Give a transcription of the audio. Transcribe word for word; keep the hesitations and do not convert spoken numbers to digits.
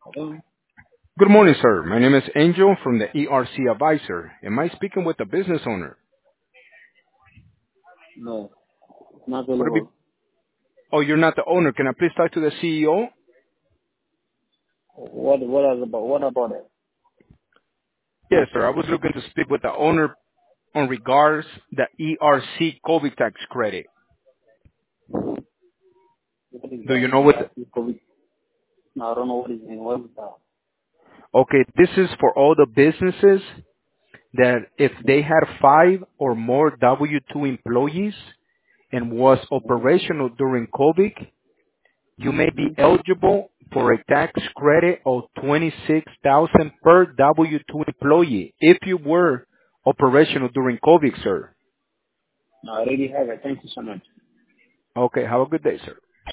Oh, Good morning, sir. My name is Angel from the E R C Advisor. Am I speaking with the business owner? no, it's not Would it be? available. Oh, you're not the owner. Can I please talk to the C E O? What what is about what about it? Yes, sir. I was looking to speak with the owner on regards the E R C COVID tax credit. What is Do that? you know You what? ask me COVID. No, I don't know what is mean. What is that? Okay, this is for all the businesses that if they had five or more W two employees and was operational during COVID, you may be Mm-hmm. eligible for a tax credit of twenty-six thousand per W two employee if you were operational during COVID, sir. No, I already have it. Thank you so much. Okay, have a good day, sir.